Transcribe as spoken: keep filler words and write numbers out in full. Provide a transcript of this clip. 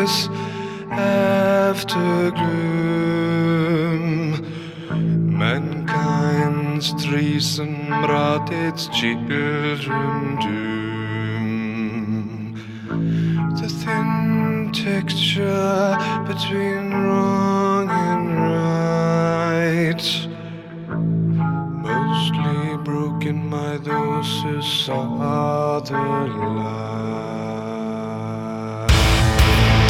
this aftergloom. Mankind's treason brought its children doom. The thin texture between wrong and right, mostly broken by those who saw the light.